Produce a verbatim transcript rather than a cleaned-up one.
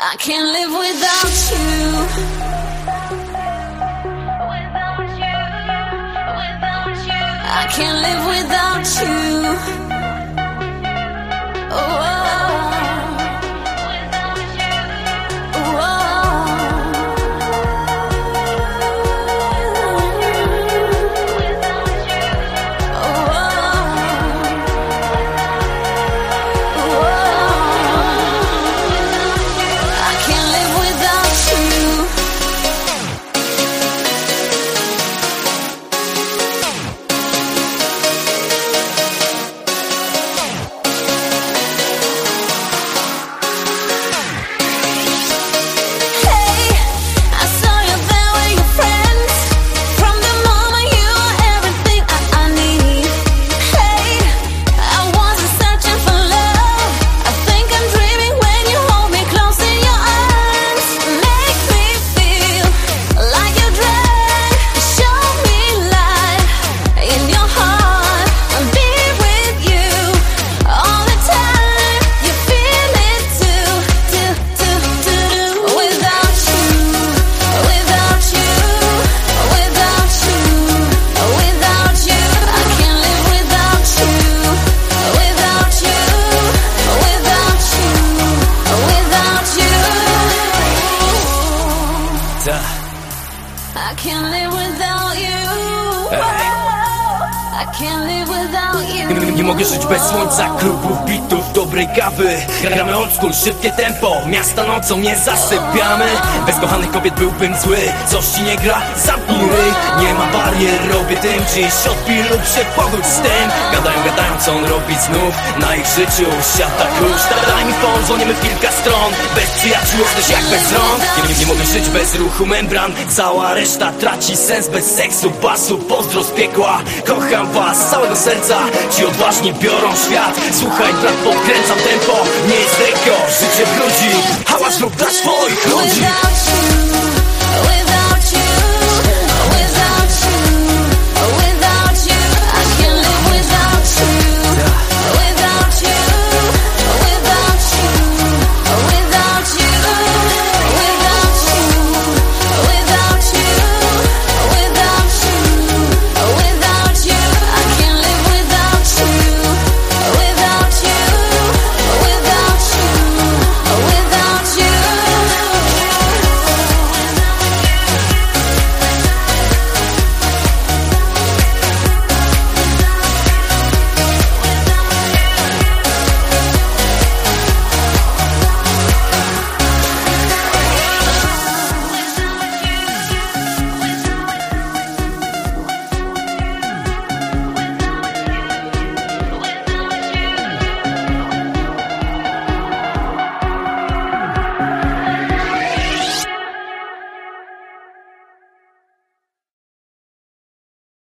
I can't live without you. Without you, without you. I can't live without you. Oh. I can't live without you. I can't live without you. Nie, nie mogę żyć bez słońca, klubów, bitów, dobrej kawy. Gramy old school, szybkie tempo, miasta nocą nie zasypiamy. Bez kochanych kobiet byłbym zły, coś ci nie gra, zamknij ryj. Nie ma barier, robię tym dziś, odpij lub się pogódź z tym. Gadają, gadają, co on robi znów na ich życiu, siata kurz. Daj mi fon, dzwonimy w kilka stron. Bez przyjaciół jesteś jak bez rąk. Nie, nie, nie mogę żyć bez ruchu membran. Cała reszta traci sens bez seksu, basu, pozdro z piekła. Kocham was z całego serca, ci odważni biorą świat. Słuchaj, brat, podkręcam tempo, nie jest rekord, życie brudzi. Hałas lub dasz